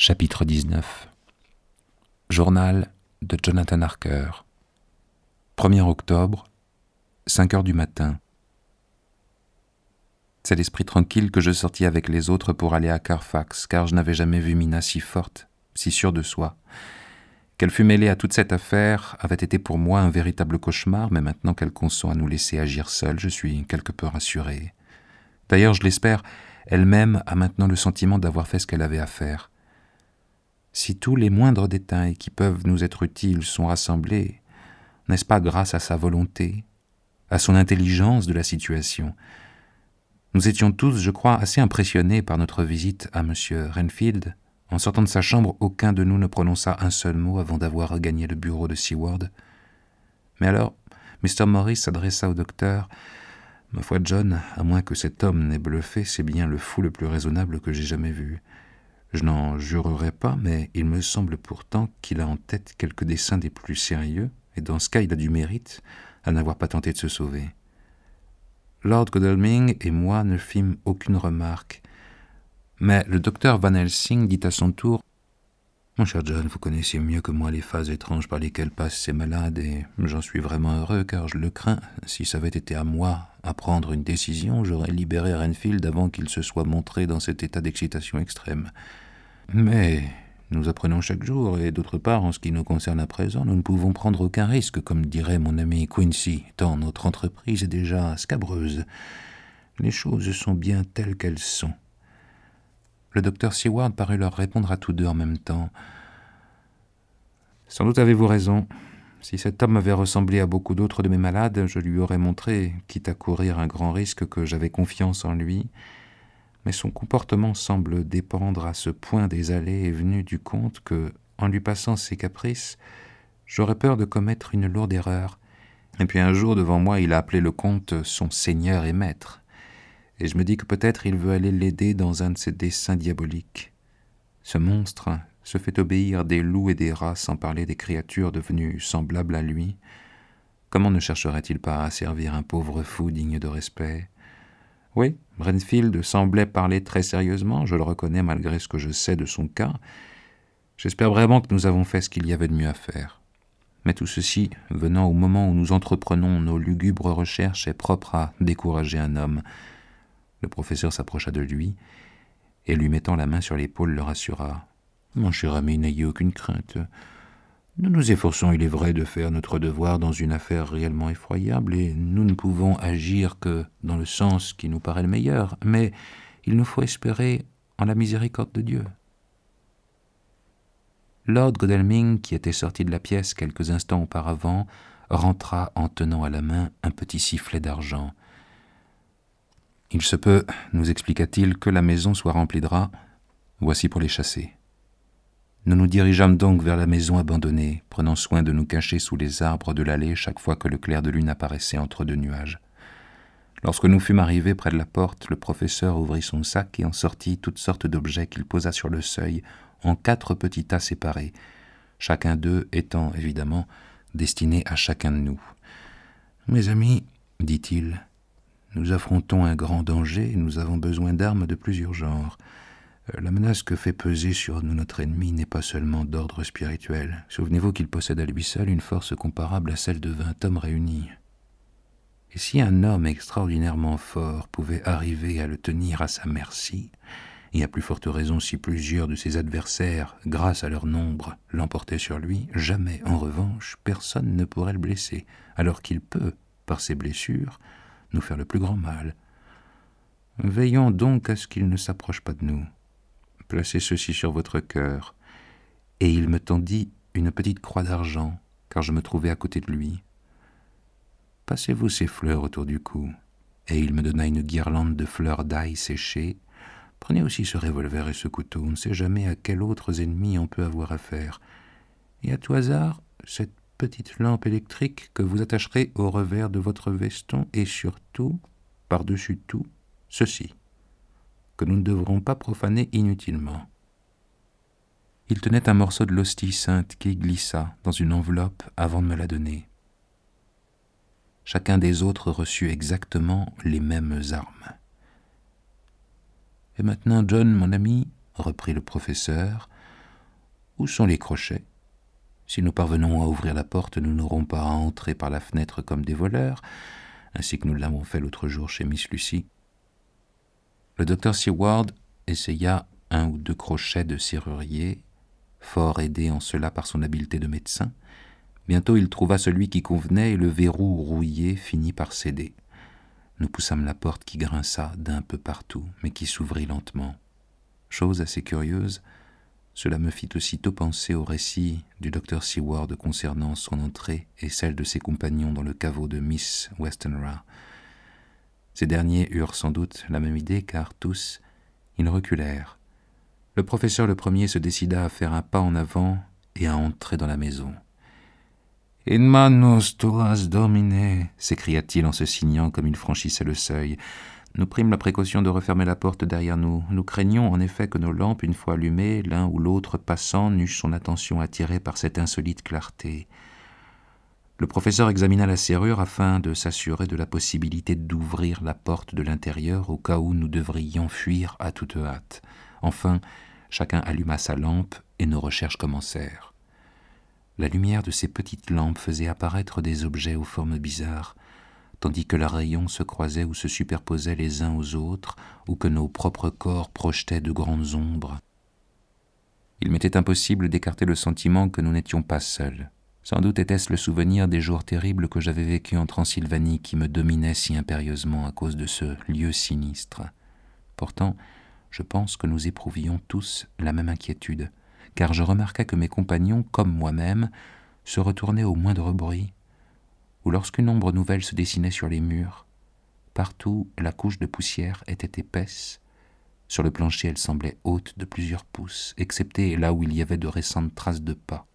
Chapitre 19. Journal de Jonathan Harker. 1er octobre, 5 heures du matin. C'est l'esprit tranquille que je sortis avec les autres pour aller à Carfax, car je n'avais jamais vu Mina si forte, si sûre de soi. Qu'elle fût mêlée à toute cette affaire avait été pour moi un véritable cauchemar, mais maintenant qu'elle consent à nous laisser agir seule, je suis quelque peu rassuré. D'ailleurs, je l'espère, elle-même a maintenant le sentiment d'avoir fait ce qu'elle avait à faire. Si tous les moindres détails qui peuvent nous être utiles sont rassemblés, n'est-ce pas grâce à sa volonté, à son intelligence de la situation? Nous étions tous, je crois, assez impressionnés par notre visite à M. Renfield. En sortant de sa chambre, aucun de nous ne prononça un seul mot avant d'avoir regagné le bureau de Seward. Mais alors, Mr. Morris s'adressa au docteur. « Ma foi, John, à moins que cet homme n'ait bluffé, c'est bien le fou le plus raisonnable que j'ai jamais vu. Je n'en jurerai pas, mais il me semble pourtant qu'il a en tête quelques desseins des plus sérieux, et dans ce cas, il a du mérite à n'avoir pas tenté de se sauver. » Lord Godalming et moi ne fîmes aucune remarque, mais le docteur Van Helsing dit à son tour « Mon cher John, vous connaissez mieux que moi les phases étranges par lesquelles passent ces malades, et j'en suis vraiment heureux, car je le crains. Si ça avait été à moi à prendre une décision, j'aurais libéré Renfield avant qu'il se soit montré dans cet état d'excitation extrême. Mais nous apprenons chaque jour, et d'autre part, en ce qui nous concerne à présent, nous ne pouvons prendre aucun risque, comme dirait mon ami Quincy, tant notre entreprise est déjà scabreuse. Les choses sont bien telles qu'elles sont. » Le docteur Seward parut leur répondre à tous deux en même temps. « Sans doute avez-vous raison. Si cet homme avait ressemblé à beaucoup d'autres de mes malades, je lui aurais montré, quitte à courir un grand risque, que j'avais confiance en lui. Mais son comportement semble dépendre à ce point des allées et venues du comte que, en lui passant ses caprices, j'aurais peur de commettre une lourde erreur. Et puis un jour, devant moi, il a appelé le comte son seigneur et maître. Et je me dis que peut-être il veut aller l'aider dans un de ses desseins diaboliques. Ce monstre se fait obéir des loups et des rats, sans parler des créatures devenues semblables à lui. Comment ne chercherait-il pas à servir un pauvre fou digne de respect ? Oui, Renfield semblait parler très sérieusement, je le reconnais malgré ce que je sais de son cas. J'espère vraiment que nous avons fait ce qu'il y avait de mieux à faire. Mais tout ceci, venant au moment où nous entreprenons nos lugubres recherches, est propre à décourager un homme. Le professeur s'approcha de lui et, lui mettant la main sur l'épaule, le rassura. « Mon cher ami, n'ayez aucune crainte. Nous nous efforçons, il est vrai, de faire notre devoir dans une affaire réellement effroyable, et nous ne pouvons agir que dans le sens qui nous paraît le meilleur, mais il nous faut espérer en la miséricorde de Dieu. » Lord Godalming, qui était sorti de la pièce quelques instants auparavant, rentra en tenant à la main un petit sifflet d'argent. « Il se peut, nous expliqua-t-il, que la maison soit remplie de rats. Voici pour les chasser. » Nous nous dirigeâmes donc vers la maison abandonnée, prenant soin de nous cacher sous les arbres de l'allée chaque fois que le clair de lune apparaissait entre deux nuages. Lorsque nous fûmes arrivés près de la porte, le professeur ouvrit son sac et en sortit toutes sortes d'objets qu'il posa sur le seuil en 4 petits tas séparés, chacun d'eux étant évidemment destiné à chacun de nous. « Mes amis, dit-il, nous affrontons un grand danger et nous avons besoin d'armes de plusieurs genres. La menace que fait peser sur nous notre ennemi n'est pas seulement d'ordre spirituel. Souvenez-vous qu'il possède à lui seul une force comparable à celle de 20 hommes réunis. Et si un homme extraordinairement fort pouvait arriver à le tenir à sa merci, et à plus forte raison si plusieurs de ses adversaires, grâce à leur nombre, l'emportaient sur lui, jamais, en revanche, personne ne pourrait le blesser, alors qu'il peut, par ses blessures, nous faire le plus grand mal. Veillons donc à ce qu'il ne s'approche pas de nous. Placez ceci sur votre cœur. » Et il me tendit une petite croix d'argent, car je me trouvais à côté de lui. « Passez-vous ces fleurs autour du cou. » Et il me donna une guirlande de fleurs d'ail séchées. « Prenez aussi ce revolver et ce couteau, on ne sait jamais à quels autres ennemis on peut avoir affaire. Et à tout hasard, cette petite lampe électrique que vous attacherez au revers de votre veston, et surtout, par-dessus tout, ceci, que nous ne devrons pas profaner inutilement. » Il tenait un morceau de l'hostie sainte qu'il glissa dans une enveloppe avant de me la donner. Chacun des autres reçut exactement les mêmes armes. « Et maintenant, John, mon ami, reprit le professeur, Où sont les crochets ? Si nous parvenons à ouvrir la porte, nous n'aurons pas à entrer par la fenêtre comme des voleurs, ainsi que nous l'avons fait l'autre jour chez Miss Lucy. » Le docteur Seward essaya 1 ou 2 crochets de serrurier, fort aidé en cela par son habileté de médecin. Bientôt il trouva celui qui convenait et le verrou rouillé finit par céder. Nous poussâmes la porte qui grinça d'un peu partout, mais qui s'ouvrit lentement. Chose assez curieuse, cela me fit aussitôt penser au récit du docteur Seward concernant son entrée et celle de ses compagnons dans le caveau de Miss Westenra. Ces derniers eurent sans doute la même idée, car tous, ils reculèrent. Le professeur le premier se décida à faire un pas en avant et à entrer dans la maison. « In manus tuas, Domine » s'écria-t-il en se signant comme il franchissait le seuil. Nous prîmes la précaution de refermer la porte derrière nous. Nous craignions en effet que nos lampes, une fois allumées, l'un ou l'autre passant, n'eussent son attention attirée par cette insolite clarté. Le professeur examina la serrure afin de s'assurer de la possibilité d'ouvrir la porte de l'intérieur au cas où nous devrions fuir à toute hâte. Enfin, chacun alluma sa lampe et nos recherches commencèrent. La lumière de ces petites lampes faisait apparaître des objets aux formes bizarres, tandis que leurs rayons se croisaient ou se superposaient les uns aux autres, ou que nos propres corps projetaient de grandes ombres. Il m'était impossible d'écarter le sentiment que nous n'étions pas seuls. Sans doute était-ce le souvenir des jours terribles que j'avais vécus en Transylvanie qui me dominait si impérieusement à cause de ce lieu sinistre. Pourtant, je pense que nous éprouvions tous la même inquiétude, car je remarquai que mes compagnons, comme moi-même, se retournaient au moindre bruit, ou lorsqu'une ombre nouvelle se dessinait sur les murs. Partout, la couche de poussière était épaisse. Sur le plancher, elle semblait haute de plusieurs pouces, excepté là où il y avait de récentes traces de pas.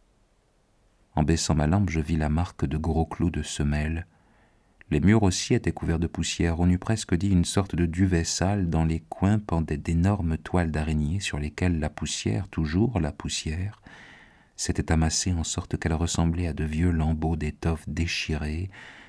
En baissant ma lampe, je vis la marque de gros clous de semelle. Les murs aussi étaient couverts de poussière. On eût presque dit une sorte de duvet sale. Dans les coins pendaient d'énormes toiles d'araignée sur lesquelles la poussière, toujours la poussière, s'était amassée en sorte qu'elle ressemblait à de vieux lambeaux d'étoffe déchirés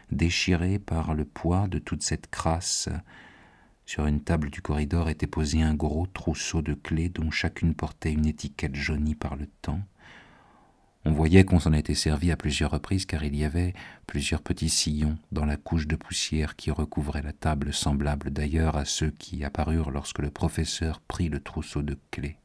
par le poids de toute cette crasse. Sur une table du corridor était posé un gros trousseau de clés dont chacune portait une étiquette jaunie par le temps. On voyait qu'on s'en était servi à plusieurs reprises car il y avait plusieurs petits sillons dans la couche de poussière qui recouvrait la table, semblables d'ailleurs à ceux qui apparurent lorsque le professeur prit le trousseau de clés.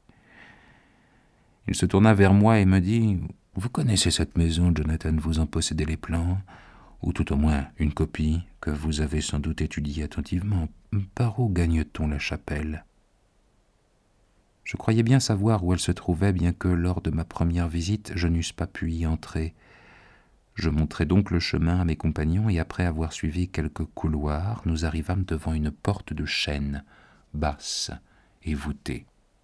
Il se tourna vers moi et me dit « Vous connaissez cette maison, Jonathan, vous en possédez les plans, ou tout au moins une copie que vous avez sans doute étudiée attentivement. Par où gagne-t-on la chapelle ?» Je croyais bien savoir où elle se trouvait, bien que lors de ma première visite, je n'eusse pas pu y entrer. Je montrai donc le chemin à mes compagnons et après avoir suivi quelques couloirs, nous arrivâmes devant une porte de chêne, basse et voûtée.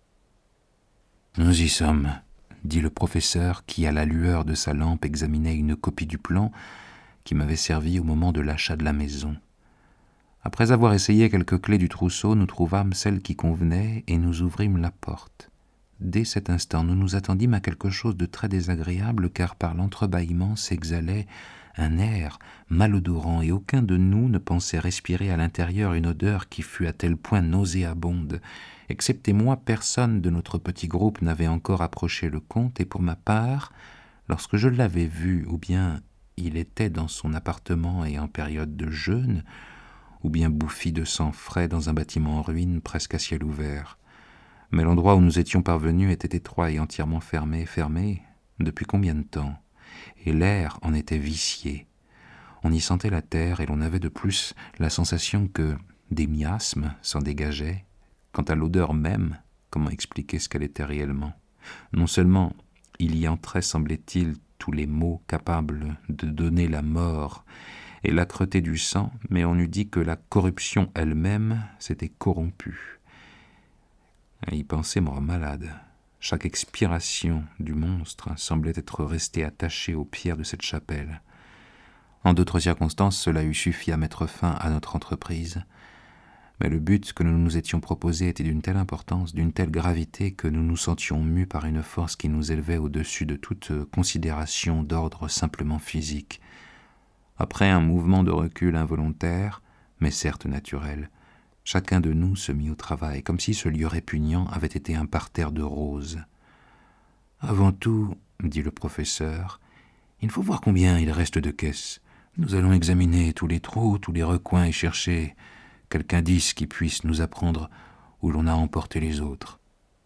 « Nous y sommes », dit le professeur qui, à la lueur de sa lampe, examinait une copie du plan qui m'avait servi au moment de l'achat de la maison. Après avoir essayé quelques clés du trousseau, nous trouvâmes celle qui convenait et nous ouvrîmes la porte. Dès cet instant, nous nous attendîmes à quelque chose de très désagréable, car par l'entrebâillement s'exhalait un air malodorant et aucun de nous ne pensait respirer à l'intérieur une odeur qui fût à tel point nauséabonde. Excepté moi, personne de notre petit groupe n'avait encore approché le comte, et pour ma part, lorsque je l'avais vu, ou bien il était dans son appartement et en période de jeûne, ou bien bouffi de sang frais dans un bâtiment en ruine presque à ciel ouvert. Mais l'endroit où nous étions parvenus était étroit et entièrement fermé. Depuis combien de temps ? Et l'air en était vicié. On y sentait la terre et l'on avait de plus la sensation que des miasmes s'en dégageaient. Quant à l'odeur même, comment expliquer ce qu'elle était réellement ? Non seulement il y entrait, semblait-il, tous les maux capables de donner la mort et l'âcreté du sang, mais on eût dit que la corruption elle-même s'était corrompue. À y penser me rend malade. Chaque expiration du monstre semblait être restée attachée aux pierres de cette chapelle. En d'autres circonstances, cela eût suffi à mettre fin à notre entreprise, mais le but que nous nous étions proposé était d'une telle importance, d'une telle gravité, que nous nous sentions mus par une force qui nous élevait au-dessus de toute considération d'ordre simplement physique. Après un mouvement de recul involontaire, mais certes naturel, chacun de nous se mit au travail, comme si ce lieu répugnant avait été un parterre de roses. Avant tout, dit le professeur, il faut voir combien il reste de caisses. Nous allons examiner tous les trous, tous les recoins et chercher quelque indice qui puisse nous apprendre où l'on a emporté les autres.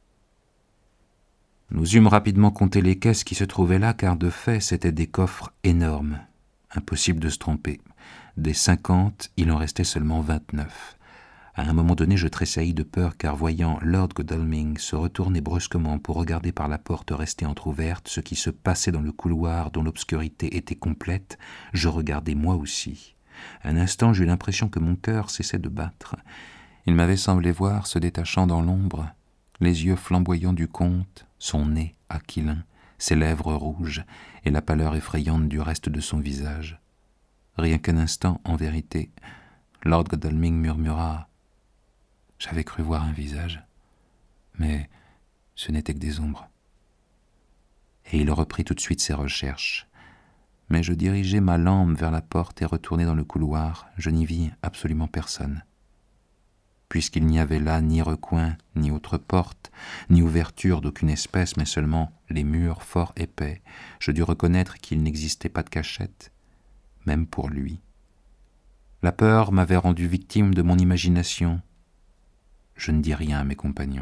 Nous eûmes rapidement compté les caisses qui se trouvaient là, car de fait, c'étaient des coffres énormes. Impossible de se tromper. Des 50, il en restait seulement 29. À un moment donné, je tressaillis de peur, car voyant Lord Godalming se retourner brusquement pour regarder par la porte restée entr'ouverte ce qui se passait dans le couloir dont l'obscurité était complète, je regardai moi aussi. Un instant, j'eus l'impression que mon cœur cessait de battre. Il m'avait semblé voir, se détachant dans l'ombre, les yeux flamboyants du comte, son nez aquilin, ses lèvres rouges et la pâleur effrayante du reste de son visage. Rien qu'un instant, en vérité, Lord Godalming murmura « J'avais cru voir un visage, mais ce n'était que des ombres. » Et il reprit tout de suite ses recherches. Mais je dirigeai ma lampe vers la porte et retournai dans le couloir. Je n'y vis absolument personne. Puisqu'il n'y avait là ni recoin, ni autre porte, ni ouverture d'aucune espèce, mais seulement les murs fort épais, je dus reconnaître qu'il n'existait pas de cachette, même pour lui. La peur m'avait rendu victime de mon imagination. Je ne dis rien à mes compagnons.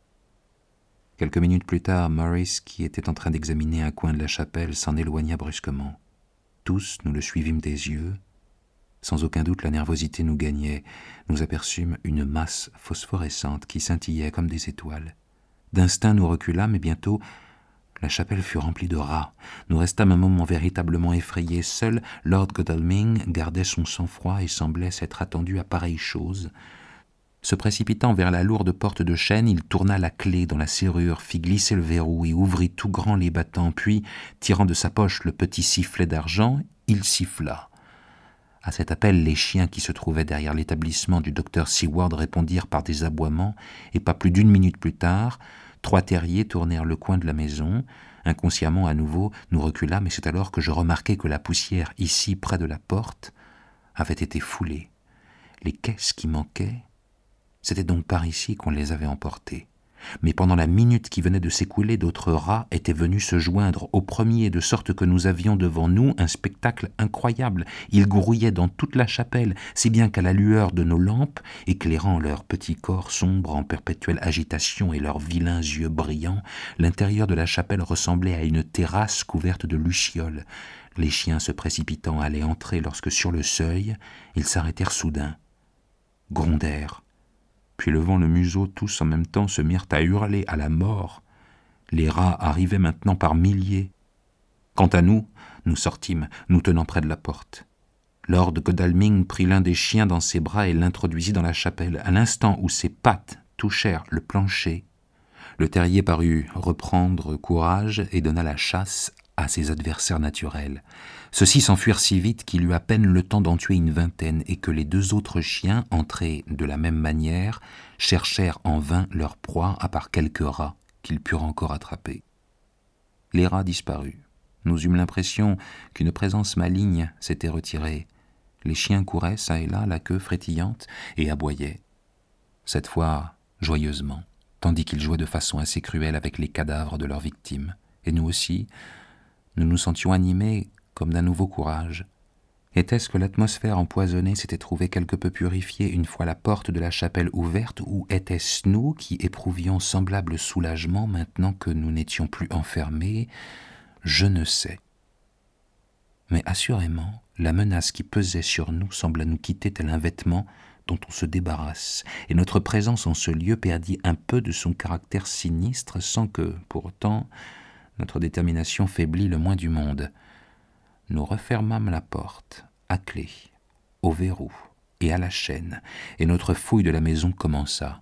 Quelques minutes plus tard, Maurice, qui était en train d'examiner un coin de la chapelle, s'en éloigna brusquement. Tous, nous le suivîmes des yeux. Sans aucun doute, la nervosité nous gagnait. Nous aperçûmes une masse phosphorescente qui scintillait comme des étoiles. D'instinct, nous reculâmes et bientôt, la chapelle fut remplie de rats. Nous restâmes un moment véritablement effrayés. Seul Lord Godalming gardait son sang-froid et semblait s'être attendu à pareille chose. Se précipitant vers la lourde porte de chêne, il tourna la clé dans la serrure, fit glisser le verrou et ouvrit tout grand les battants, puis, tirant de sa poche le petit sifflet d'argent, il siffla. À cet appel, les chiens qui se trouvaient derrière l'établissement du docteur Seward répondirent par des aboiements, et pas plus d'une minute plus tard, 3 terriers tournèrent le coin de la maison. Inconsciemment, à nouveau, nous reculâmes, et c'est alors que je remarquai que la poussière, ici, près de la porte, avait été foulée. Les caisses qui manquaient, c'était donc par ici qu'on les avait emportées. Mais pendant la minute qui venait de s'écouler, d'autres rats étaient venus se joindre au premier, de sorte que nous avions devant nous un spectacle incroyable. Ils grouillaient dans toute la chapelle, si bien qu'à la lueur de nos lampes, éclairant leurs petits corps sombres en perpétuelle agitation et leurs vilains yeux brillants, l'intérieur de la chapelle ressemblait à une terrasse couverte de lucioles. Les chiens se précipitant allaient entrer lorsque, sur le seuil, ils s'arrêtèrent soudain, grondèrent, puis levant le museau, tous en même temps se mirent à hurler à la mort. Les rats arrivaient maintenant par milliers. Quant à nous, nous sortîmes, nous tenant près de la porte. Lord Godalming prit l'un des chiens dans ses bras et l'introduisit dans la chapelle. À l'instant où ses pattes touchèrent le plancher, le terrier parut reprendre courage et donna la chasse à ses adversaires naturels. Ceux-ci s'enfuirent si vite qu'il eut à peine le temps d'en tuer une vingtaine et que les 2 autres chiens, entrés de la même manière, cherchèrent en vain leur proie à part quelques rats qu'ils purent encore attraper. Les rats disparus. Nous eûmes l'impression qu'une présence maligne s'était retirée. Les chiens couraient çà et là, la queue frétillante, et aboyaient. Cette fois, joyeusement, tandis qu'ils jouaient de façon assez cruelle avec les cadavres de leurs victimes. Et nous aussi, nous nous sentions animés comme d'un nouveau courage. Était-ce que l'atmosphère empoisonnée s'était trouvée quelque peu purifiée une fois la porte de la chapelle ouverte, ou était-ce nous qui éprouvions semblable soulagement maintenant que nous n'étions plus enfermés? Je ne sais. Mais assurément, la menace qui pesait sur nous sembla nous quitter tel un vêtement dont on se débarrasse, et notre présence en ce lieu perdit un peu de son caractère sinistre sans que, pour autant, notre détermination faiblit le moins du monde. Nous refermâmes la porte, à clé, au verrou et à la chaîne, et notre fouille de la maison commença.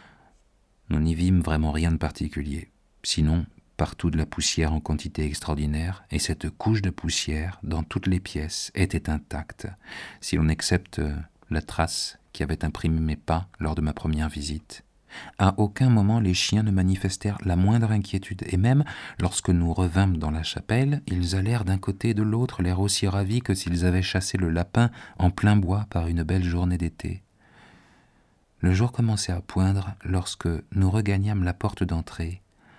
Nous n'y vîmes vraiment rien de particulier, sinon partout de la poussière en quantité extraordinaire, et cette couche de poussière, dans toutes les pièces, était intacte, si l'on excepte la trace qui avait imprimé mes pas lors de ma première visite. À aucun moment les chiens ne manifestèrent la moindre inquiétude, et même lorsque nous revînmes dans la chapelle, ils allèrent d'un côté et de l'autre, l'air aussi ravis que s'ils avaient chassé le lapin en plein bois par une belle journée d'été. Le jour commençait à poindre lorsque nous regagnâmes la porte d'entrée.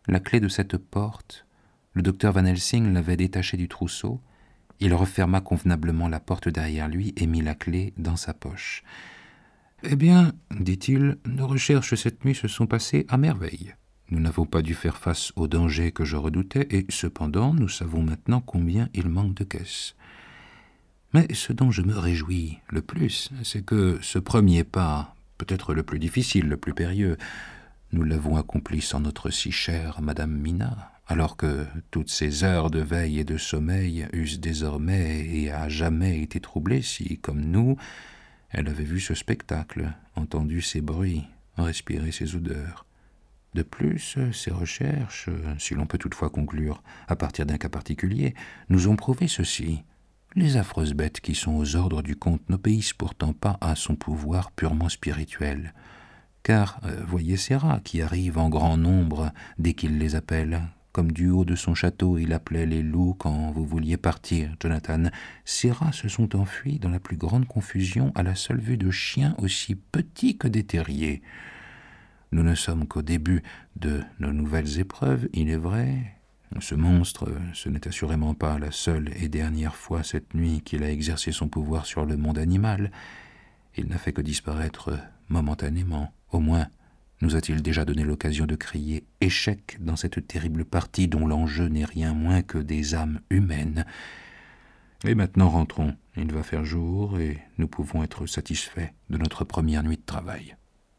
la clé de cette porte, le docteur Van Helsing l'avait détachée du trousseau. Il referma convenablement la porte derrière lui et mit la clé dans sa poche. « Eh bien, dit-il, nos recherches cette nuit se sont passées à merveille. Nous n'avons pas dû faire face au danger que je redoutais, et cependant, nous savons maintenant combien il manque de caisses. Mais ce dont je me réjouis le plus, c'est que ce premier pas, peut-être le plus difficile, le plus périlleux, nous l'avons accompli sans notre si chère Madame Mina, alors que toutes ces heures de veille et de sommeil eussent désormais et à jamais été troublées si, comme nous, elle avait vu ce spectacle, entendu ces bruits, respiré ces odeurs. De plus, ces recherches, si l'on peut toutefois conclure à partir d'un cas particulier, nous ont prouvé ceci. Les affreuses bêtes qui sont aux ordres du comte n'obéissent pourtant pas à son pouvoir purement spirituel. Car, voyez ces rats qui arrivent en grand nombre dès qu'il les appelle. Comme du haut de son château il appelait les loups quand vous vouliez partir, Jonathan. Ces rats se sont enfuis dans la plus grande confusion à la seule vue de chiens aussi petits que des terriers. Nous ne sommes qu'au début de nos nouvelles épreuves, il est vrai. Ce monstre, ce n'est assurément pas la seule et dernière fois cette nuit qu'il a exercé son pouvoir sur le monde animal. Il n'a fait que disparaître momentanément. Au moins, nous a-t-il déjà donné l'occasion de crier « échec » dans cette terrible partie dont l'enjeu n'est rien moins que des âmes humaines. Et maintenant rentrons, il va faire jour et nous pouvons être satisfaits de notre première nuit de travail.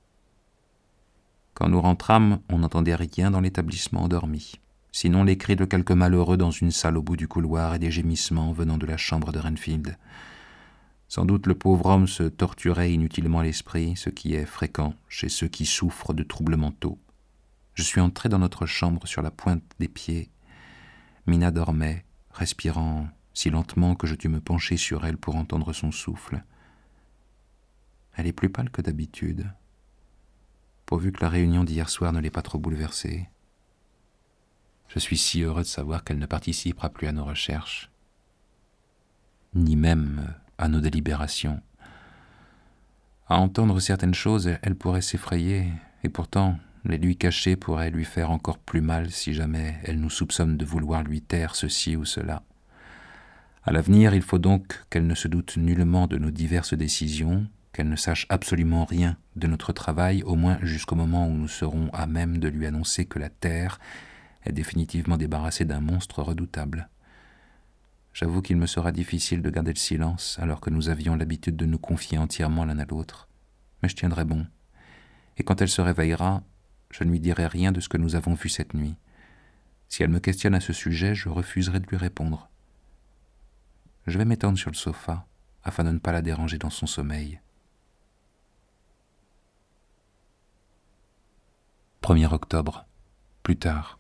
Quand nous rentrâmes, on n'entendait rien dans l'établissement endormi, sinon les cris de quelques malheureux dans une salle au bout du couloir et des gémissements venant de la chambre de Renfield. Sans doute le pauvre homme se torturait inutilement l'esprit, ce qui est fréquent chez ceux qui souffrent de troubles mentaux. Je suis entré dans notre chambre sur la pointe des pieds. Mina dormait, respirant si lentement que je dus me pencher sur elle pour entendre son souffle. Elle est plus pâle que d'habitude, pourvu que la réunion d'hier soir ne l'ait pas trop bouleversée. Je suis si heureux de savoir qu'elle ne participera plus à nos recherches, ni même à nos délibérations. À entendre certaines choses, elle pourrait s'effrayer, et pourtant, les lui cacher pourrait lui faire encore plus mal si jamais elle nous soupçonne de vouloir lui taire ceci ou cela. À l'avenir, il faut donc qu'elle ne se doute nullement de nos diverses décisions, qu'elle ne sache absolument rien de notre travail, au moins jusqu'au moment où nous serons à même de lui annoncer que la Terre est définitivement débarrassée d'un monstre redoutable. J'avoue qu'il me sera difficile de garder le silence alors que nous avions l'habitude de nous confier entièrement l'un à l'autre. Mais je tiendrai bon. Et quand elle se réveillera, je ne lui dirai rien de ce que nous avons vu cette nuit. Si elle me questionne à ce sujet, je refuserai de lui répondre. Je vais m'étendre sur le sofa afin de ne pas la déranger dans son sommeil. 1er octobre, plus tard.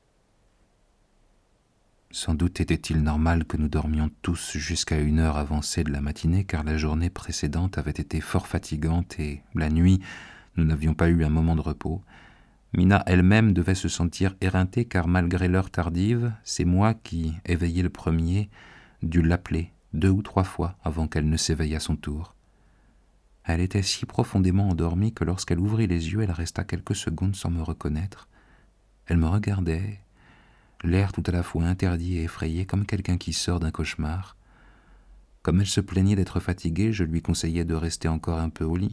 Sans doute était-il normal que nous dormions tous jusqu'à une heure avancée de la matinée, car la journée précédente avait été fort fatigante et, la nuit, nous n'avions pas eu un moment de repos. Mina elle-même devait se sentir éreintée, car malgré l'heure tardive, c'est moi qui, éveillé le premier, dus l'appeler 2 ou 3 fois avant qu'elle ne s'éveille à son tour. Elle était si profondément endormie que lorsqu'elle ouvrit les yeux, elle resta quelques secondes sans me reconnaître. Elle me regardait, l'air tout à la fois interdit et effrayé, comme quelqu'un qui sort d'un cauchemar. Comme elle se plaignait d'être fatiguée, je lui conseillais de rester encore un peu au lit.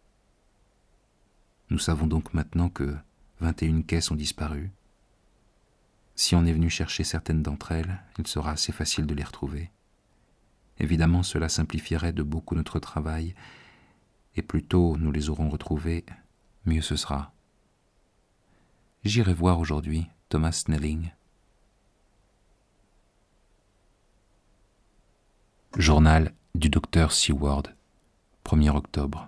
Nous savons donc maintenant que 21 caisses ont disparu. Si on est venu chercher certaines d'entre elles, il sera assez facile de les retrouver. Évidemment, cela simplifierait de beaucoup notre travail, et plus tôt nous les aurons retrouvées, mieux ce sera. J'irai voir aujourd'hui Thomas Snelling. Journal du docteur Seward, 1er octobre.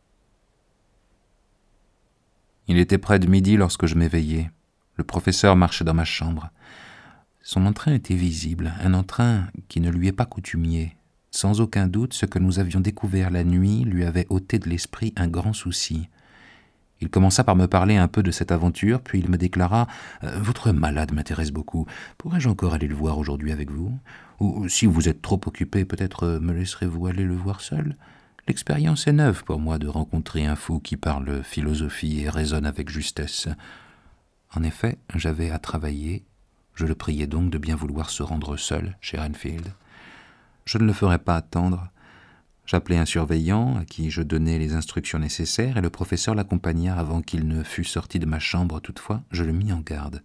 Il était près de midi lorsque je m'éveillai. Le professeur marchait dans ma chambre. Son entrain était visible, un entrain qui ne lui est pas coutumier. Sans aucun doute, ce que nous avions découvert la nuit lui avait ôté de l'esprit un grand souci. Il commença par me parler un peu de cette aventure, puis il me déclara « Votre malade m'intéresse beaucoup. Pourrais-je encore aller le voir aujourd'hui avec vous ? Ou si vous êtes trop occupé, peut-être me laisserez-vous aller le voir seul ? L'expérience est neuve pour moi de rencontrer un fou qui parle philosophie et raisonne avec justesse. » En effet, j'avais à travailler. Je le priais donc de bien vouloir se rendre seul chez Renfield. Je ne le ferais pas attendre. J'appelai un surveillant à qui je donnai les instructions nécessaires et le professeur l'accompagna avant qu'il ne fût sorti de ma chambre. Toutefois, je le mis en garde.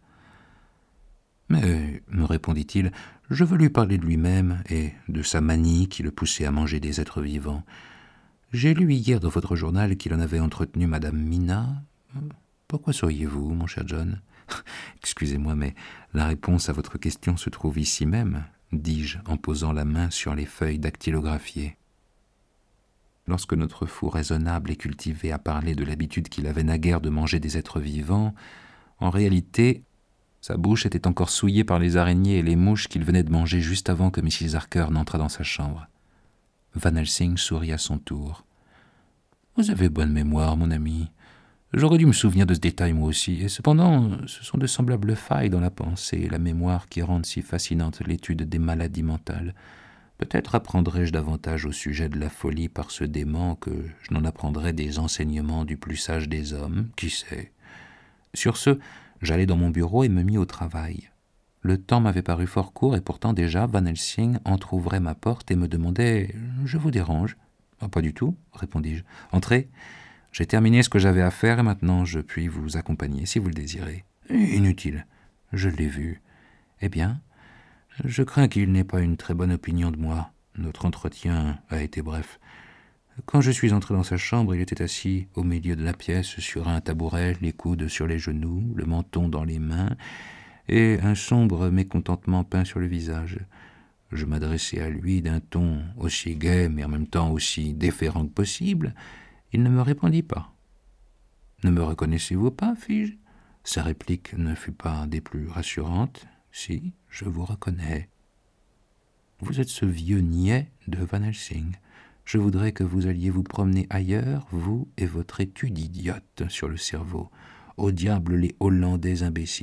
« Mais, me répondit-il, je veux lui parler de lui-même et de sa manie qui le poussait à manger des êtres vivants. J'ai lu hier dans votre journal qu'il en avait entretenu Madame Mina. Pourquoi souriez-vous, mon cher John ? Excusez-moi, mais la réponse à votre question se trouve ici même, dis-je en posant la main sur les feuilles dactylographiées. Lorsque notre fou raisonnable et cultivé a parlé de l'habitude qu'il avait naguère de manger des êtres vivants, en réalité, sa bouche était encore souillée par les araignées et les mouches qu'il venait de manger juste avant que Mrs. Harker n'entrât dans sa chambre. Van Helsing sourit à son tour. « Vous avez bonne mémoire, mon ami. J'aurais dû me souvenir de ce détail moi aussi, et cependant, ce sont de semblables failles dans la pensée et la mémoire qui rendent si fascinante l'étude des maladies mentales. Peut-être apprendrai-je davantage au sujet de la folie par ce dément que je n'en apprendrai des enseignements du plus sage des hommes, qui sait. Sur ce, j'allai dans mon bureau et me mis au travail. Le temps m'avait paru fort court et pourtant déjà Van Helsing entr'ouvrait ma porte et me demandait « Je vous dérange ?»« Pas du tout, répondis-je. Entrez. J'ai terminé ce que j'avais à faire et maintenant je puis vous accompagner si vous le désirez. »« Inutile. Je l'ai vu. Eh bien, je crains qu'il n'ait pas une très bonne opinion de moi. Notre entretien a été bref. Quand je suis entré dans sa chambre, il était assis au milieu de la pièce, sur un tabouret, les coudes sur les genoux, le menton dans les mains, et un sombre mécontentement peint sur le visage. Je m'adressai à lui d'un ton aussi gai, mais en même temps aussi déférent que possible. Il ne me répondit pas. « Ne me reconnaissez-vous pas, fis-je ? » Sa réplique ne fut pas des plus rassurantes. « Si, je vous reconnais. »« Vous êtes ce vieux niais de Van Helsing. Je voudrais que vous alliez vous promener ailleurs, vous et votre étude idiote sur le cerveau. Au diable les Hollandais imbéciles. »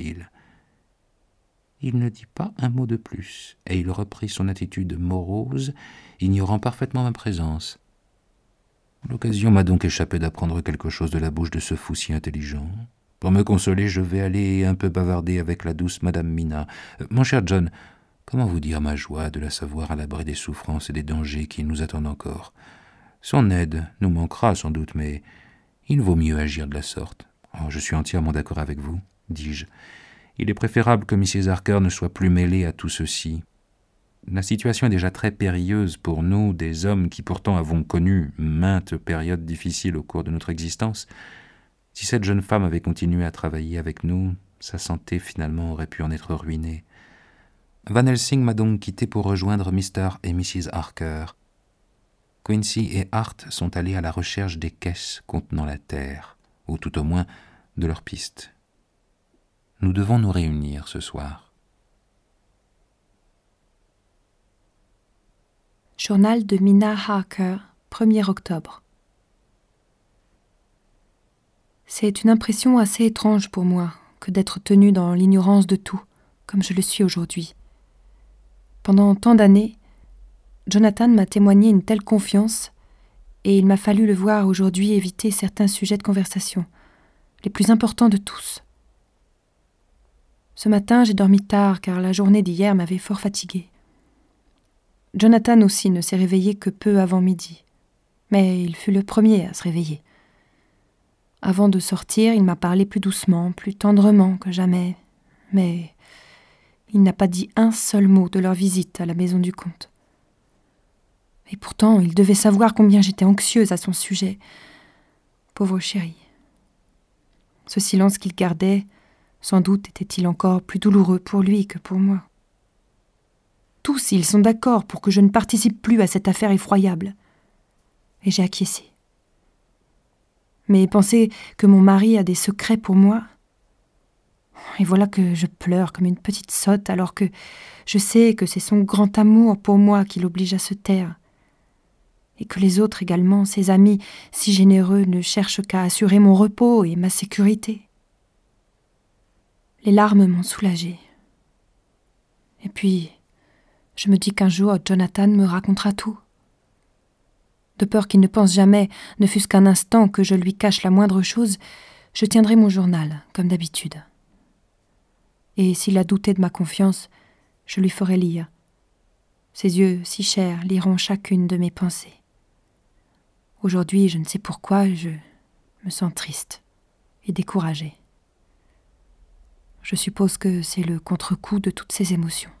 Il ne dit pas un mot de plus, et il reprit son attitude morose, ignorant parfaitement ma présence. L'occasion m'a donc échappé d'apprendre quelque chose de la bouche de ce fou si intelligent. Pour me consoler, je vais aller un peu bavarder avec la douce Madame Mina. Mon cher John, comment vous dire ma joie de la savoir à l'abri des souffrances et des dangers qui nous attendent encore ? Son aide nous manquera sans doute, mais il vaut mieux agir de la sorte. Oh, je suis entièrement d'accord avec vous, dis-je. Il est préférable que Mrs. Harker ne soit plus mêlée à tout ceci. La situation est déjà très périlleuse pour nous, des hommes qui pourtant avons connu maintes périodes difficiles au cours de notre existence. Si cette jeune femme avait continué à travailler avec nous, sa santé finalement aurait pu en être ruinée. Van Helsing m'a donc quitté pour rejoindre Mr. et Mrs. Harker. Quincy et Hart sont allés à la recherche des caisses contenant la terre, ou tout au moins de leurs pistes. Nous devons nous réunir ce soir. Journal de Mina Harker, 1er octobre. C'est une impression assez étrange pour moi que d'être tenue dans l'ignorance de tout, comme je le suis aujourd'hui. Pendant tant d'années, Jonathan m'a témoigné une telle confiance et il m'a fallu le voir aujourd'hui éviter certains sujets de conversation, les plus importants de tous. Ce matin, j'ai dormi tard car la journée d'hier m'avait fort fatiguée. Jonathan aussi ne s'est réveillé que peu avant midi, mais il fut le premier à se réveiller. Avant de sortir, il m'a parlé plus doucement, plus tendrement que jamais, mais il n'a pas dit un seul mot de leur visite à la maison du comte. Et pourtant, il devait savoir combien j'étais anxieuse à son sujet. Pauvre chéri. Ce silence qu'il gardait, sans doute était-il encore plus douloureux pour lui que pour moi. Tous, ils sont d'accord pour que je ne participe plus à cette affaire effroyable. Et j'ai acquiescé. Mais penser que mon mari a des secrets pour moi, et voilà que je pleure comme une petite sotte alors que je sais que c'est son grand amour pour moi qui l'oblige à se taire, et que les autres également, ses amis si généreux, ne cherchent qu'à assurer mon repos et ma sécurité. Les larmes m'ont soulagée. Et puis, je me dis qu'un jour, Jonathan me racontera tout. De peur qu'il ne pense jamais, ne fût-ce qu'un instant, que je lui cache la moindre chose, je tiendrai mon journal, comme d'habitude. et s'il a douté de ma confiance, je lui ferai lire. Ses yeux si chers liront chacune de mes pensées. Aujourd'hui, je ne sais pourquoi, je me sens triste et découragée. Je suppose que c'est le contre-coup de toutes ces émotions.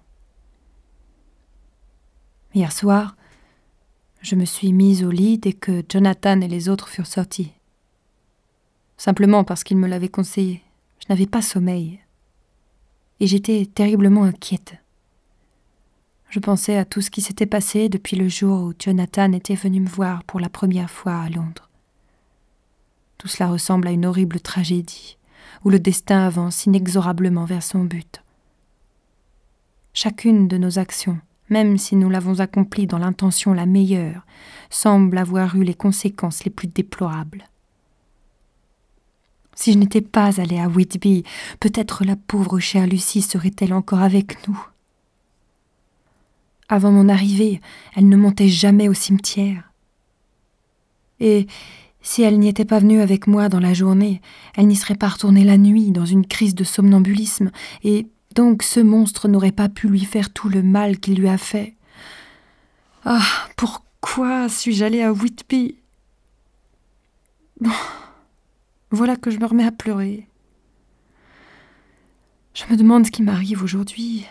Hier soir, je me suis mise au lit dès que Jonathan et les autres furent sortis. Simplement parce qu'ils me l'avaient conseillé. Je n'avais pas sommeil. Et j'étais terriblement inquiète. Je pensais à tout ce qui s'était passé depuis le jour où Jonathan était venu me voir pour la première fois à Londres. Tout cela ressemble à une horrible tragédie, où le destin avance inexorablement vers son but. Chacune de nos actions, même si nous l'avons accomplie dans l'intention la meilleure, semble avoir eu les conséquences les plus déplorables. Si je n'étais pas allée à Whitby, peut-être la pauvre chère Lucie serait-elle encore avec nous. Avant mon arrivée, elle ne montait jamais au cimetière. Et si elle n'y était pas venue avec moi dans la journée, elle n'y serait pas retournée la nuit dans une crise de somnambulisme, et donc ce monstre n'aurait pas pu lui faire tout le mal qu'il lui a fait. Ah, pourquoi suis-je allée à Whitby ? Bon, voilà que je me remets à pleurer. Je me demande ce qui m'arrive aujourd'hui.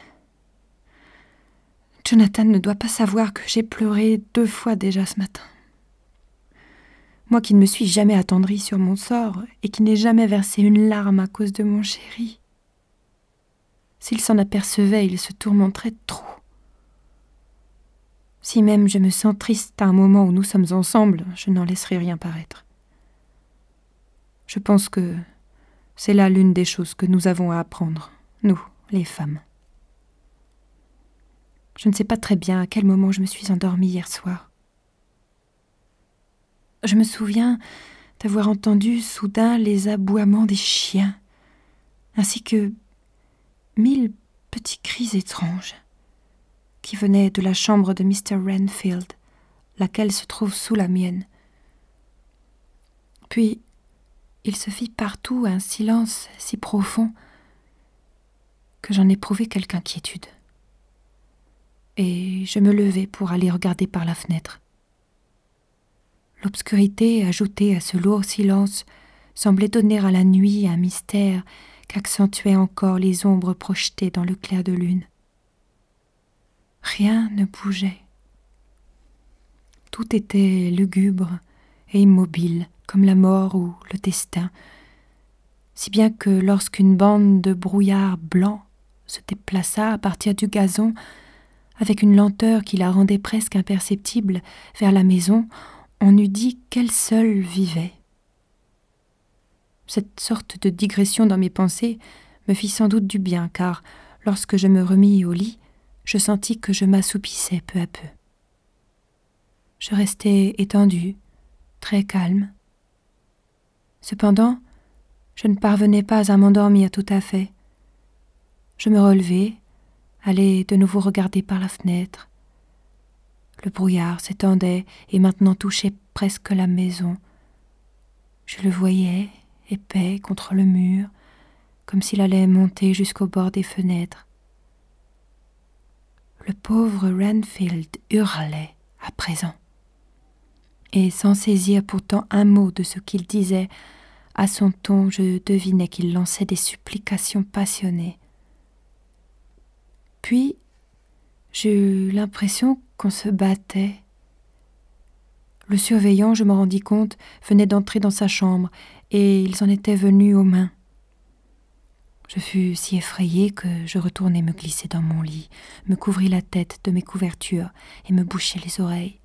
Jonathan ne doit pas savoir que j'ai pleuré 2 fois déjà ce matin. Moi qui ne me suis jamais attendrie sur mon sort et qui n'ai jamais versé une larme à cause de mon chéri. S'il s'en apercevait, il se tourmenterait trop. Si même je me sens triste à un moment où nous sommes ensemble, je n'en laisserai rien paraître. Je pense que c'est là l'une des choses que nous avons à apprendre, nous, les femmes. Je ne sais pas très bien à quel moment je me suis endormie hier soir. Je me souviens d'avoir entendu soudain les aboiements des chiens, ainsi que 1000 petits cris étranges qui venaient de la chambre de Mr. Renfield, laquelle se trouve sous la mienne. Puis, il se fit partout un silence si profond que j'en éprouvai quelque inquiétude. Et je me levai pour aller regarder par la fenêtre. L'obscurité, ajoutée à ce lourd silence, semblait donner à la nuit un mystère qu'accentuaient encore les ombres projetées dans le clair de lune. Rien ne bougeait. Tout était lugubre et immobile, comme la mort ou le destin, si bien que lorsqu'une bande de brouillard blanc se déplaça à partir du gazon, avec une lenteur qui la rendait presque imperceptible, vers la maison, on eût dit qu'elle seule vivait. Cette sorte de digression dans mes pensées me fit sans doute du bien, car lorsque je me remis au lit, je sentis que je m'assoupissais peu à peu. Je restai étendue, très calme. Cependant, je ne parvenais pas à m'endormir tout à fait. Je me relevai, allai de nouveau regarder par la fenêtre. Le brouillard s'étendait et maintenant touchait presque la maison. Je le voyais, épais contre le mur, comme s'il allait monter jusqu'au bord des fenêtres. Le pauvre Renfield hurlait à présent. Et sans saisir pourtant un mot de ce qu'il disait, à son ton je devinais qu'il lançait des supplications passionnées. Puis, j'ai eu l'impression qu'on se battait. Le surveillant, je m'en rendis compte, venait d'entrer dans sa chambre, et ils en étaient venus aux mains. Je fus si effrayée que je retournai me glisser dans mon lit, me couvris la tête de mes couvertures et me bouchai les oreilles.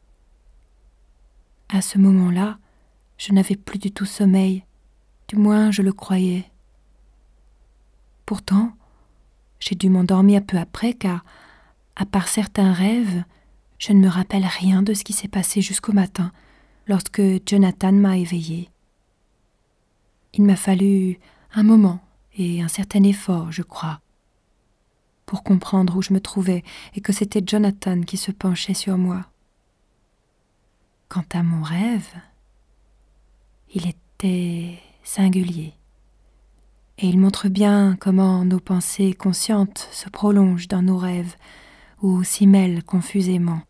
À ce moment-là, je n'avais plus du tout sommeil, du moins je le croyais. Pourtant, j'ai dû m'endormir peu après, car, à part certains rêves, je ne me rappelle rien de ce qui s'est passé jusqu'au matin, lorsque Jonathan m'a éveillée. Il m'a fallu un moment et un certain effort, je crois, pour comprendre où je me trouvais et que c'était Jonathan qui se penchait sur moi. Quant à mon rêve, il était singulier et il montre bien comment nos pensées conscientes se prolongent dans nos rêves ou s'y mêlent confusément.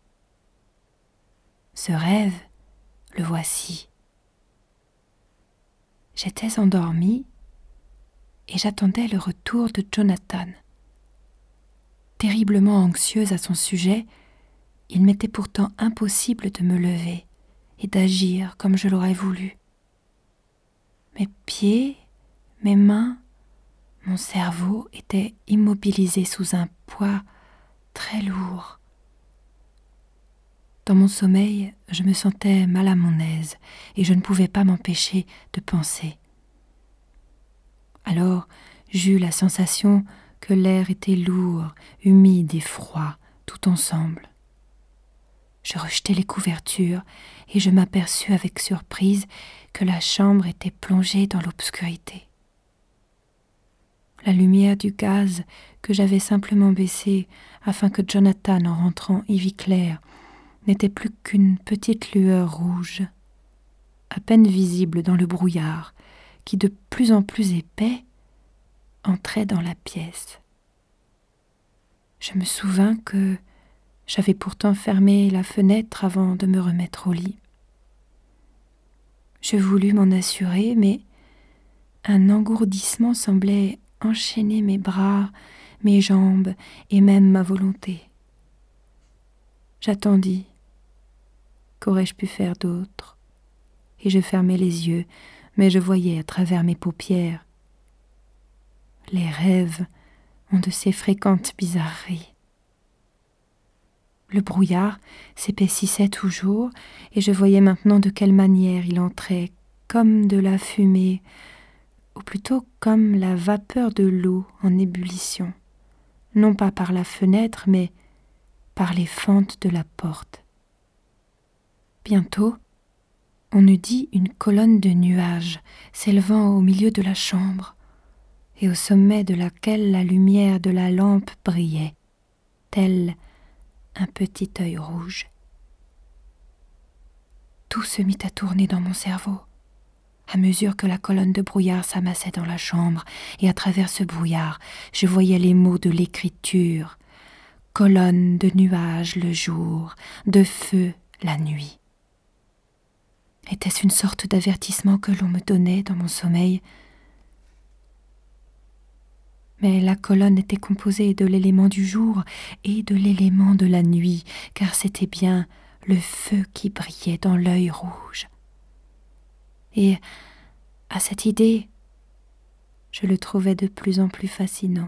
Ce rêve, le voici. J'étais endormie et j'attendais le retour de Jonathan. Terriblement anxieuse à son sujet, il m'était pourtant impossible de me lever et d'agir comme je l'aurais voulu. Mes pieds, mes mains, mon cerveau étaient immobilisés sous un poids très lourd. Dans mon sommeil, je me sentais mal à mon aise et je ne pouvais pas m'empêcher de penser. Alors, j'eus la sensation que l'air était lourd, humide et froid, tout ensemble. Je rejetai les couvertures et je m'aperçus avec surprise que la chambre était plongée dans l'obscurité. La lumière du gaz que j'avais simplement baissée afin que Jonathan, en rentrant, y vît clair, n'était plus qu'une petite lueur rouge, à peine visible dans le brouillard, qui de plus en plus épais entrait dans la pièce. Je me souvins que j'avais pourtant fermé la fenêtre avant de me remettre au lit. Je voulus m'en assurer, mais un engourdissement semblait enchaîner mes bras, mes jambes et même ma volonté. J'attendis. Qu'aurais-je pu faire d'autre? Et je fermai les yeux, mais je voyais à travers mes paupières. Les rêves ont de ces fréquentes bizarreries. Le brouillard s'épaississait toujours, et je voyais maintenant de quelle manière il entrait, comme de la fumée, ou plutôt comme la vapeur de l'eau en ébullition, non pas par la fenêtre, mais par les fentes de la porte. Bientôt, on eût dit une colonne de nuages s'élevant au milieu de la chambre, et au sommet de laquelle la lumière de la lampe brillait, tel un petit œil rouge. Tout se mit à tourner dans mon cerveau, à mesure que la colonne de brouillard s'amassait dans la chambre, et à travers ce brouillard, je voyais les mots de l'écriture. Colonne de nuages le jour, de feu la nuit. Était-ce une sorte d'avertissement que l'on me donnait dans mon sommeil? Mais la colonne était composée de l'élément du jour et de l'élément de la nuit, car c'était bien le feu qui brillait dans l'œil rouge. Et à cette idée, je le trouvais de plus en plus fascinant.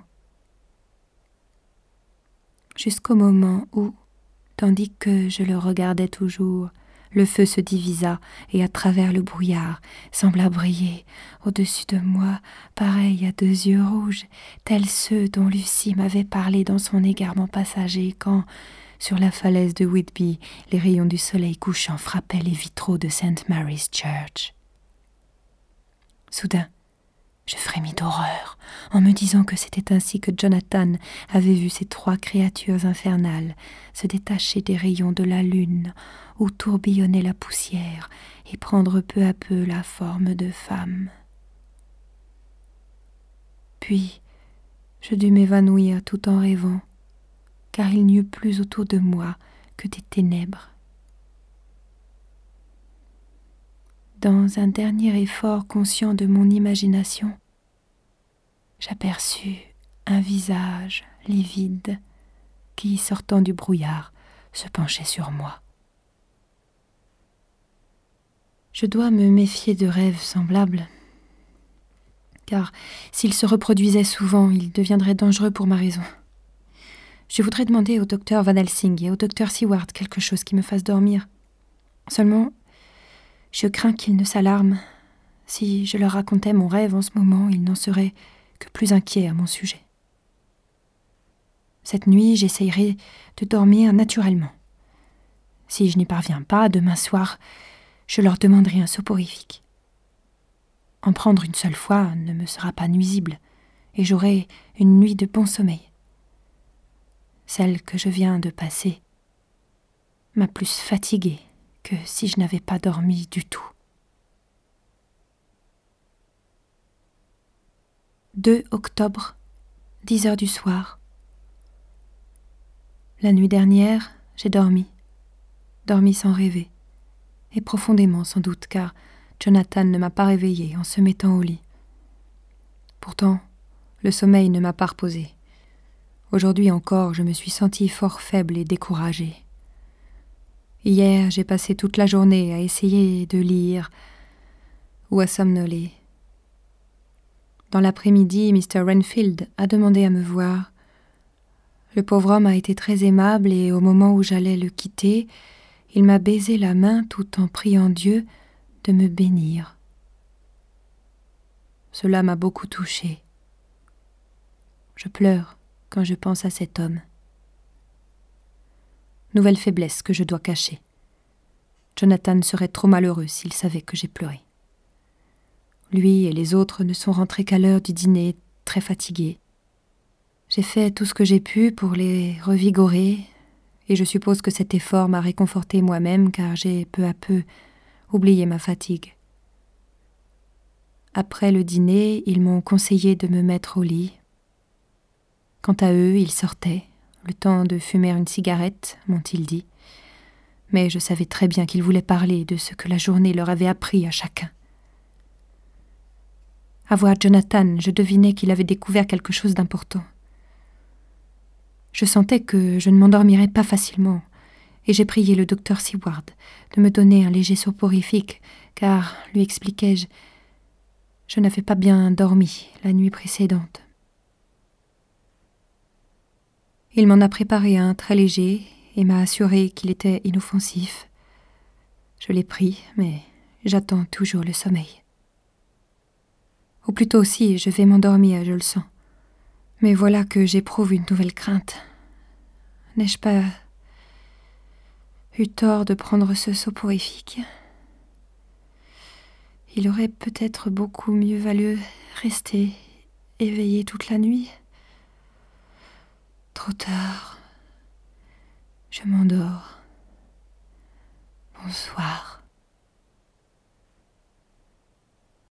Jusqu'au moment où, tandis que je le regardais toujours, le feu se divisa et à travers le brouillard sembla briller au-dessus de moi, pareil à deux yeux rouges, tels ceux dont Lucie m'avait parlé dans son égarement passager quand, sur la falaise de Whitby, les rayons du soleil couchant frappaient les vitraux de St. Mary's Church. Soudain, je frémis d'horreur en me disant que c'était ainsi que Jonathan avait vu ces trois créatures infernales se détacher des rayons de la lune où tourbillonnait la poussière et prendre peu à peu la forme de femmes. Puis, je dus m'évanouir tout en rêvant, car il n'y eut plus autour de moi que des ténèbres. Dans un dernier effort conscient de mon imagination, j'aperçus un visage livide qui, sortant du brouillard, se penchait sur moi. Je dois me méfier de rêves semblables, car s'ils se reproduisaient souvent, ils deviendraient dangereux pour ma raison. Je voudrais demander au docteur Van Helsing et au docteur Seward quelque chose qui me fasse dormir. Seulement, je crains qu'ils ne s'alarment. Si je leur racontais mon rêve en ce moment, ils n'en seraient que plus inquiets à mon sujet. Cette nuit, j'essayerai de dormir naturellement. Si je n'y parviens pas, demain soir, je leur demanderai un soporifique. En prendre une seule fois ne me sera pas nuisible, et j'aurai une nuit de bon sommeil. Celle que je viens de passer m'a plus fatiguée que si je n'avais pas dormi du tout. 2 octobre, 10 heures du soir. La nuit dernière, j'ai dormi sans rêver, et profondément sans doute, car Jonathan ne m'a pas réveillée en se mettant au lit. Pourtant, le sommeil ne m'a pas reposée. Aujourd'hui encore, je me suis sentie fort faible et découragée. Hier, j'ai passé toute la journée à essayer de lire ou à somnoler. Dans l'après-midi, Mr. Renfield a demandé à me voir. Le pauvre homme a été très aimable et au moment où j'allais le quitter, il m'a baisé la main tout en priant Dieu de me bénir. Cela m'a beaucoup touchée. Je pleure quand je pense à cet homme. Nouvelle faiblesse que je dois cacher. Jonathan serait trop malheureux s'il savait que j'ai pleuré. Lui et les autres ne sont rentrés qu'à l'heure du dîner, très fatigués. J'ai fait tout ce que j'ai pu pour les revigorer, et je suppose que cet effort m'a réconfortée moi-même, car j'ai peu à peu oublié ma fatigue. Après le dîner, ils m'ont conseillé de me mettre au lit. Quant à eux, ils sortaient, le temps de fumer une cigarette, m'ont-ils dit. Mais je savais très bien qu'ils voulaient parler de ce que la journée leur avait appris à chacun. À voir Jonathan, je devinais qu'il avait découvert quelque chose d'important. Je sentais que je ne m'endormirais pas facilement, et j'ai prié le docteur Seward de me donner un léger soporifique, car, lui expliquai-je, je n'avais pas bien dormi la nuit précédente. Il m'en a préparé un très léger et m'a assuré qu'il était inoffensif. Je l'ai pris, mais j'attends toujours le sommeil. Au plus tôt aussi, je vais m'endormir, je le sens. Mais voilà que j'éprouve une nouvelle crainte. N'ai-je pas eu tort de prendre ce soporifique ? Il aurait peut-être beaucoup mieux valu rester éveillé toute la nuit. Trop tard. Je m'endors. Bonsoir.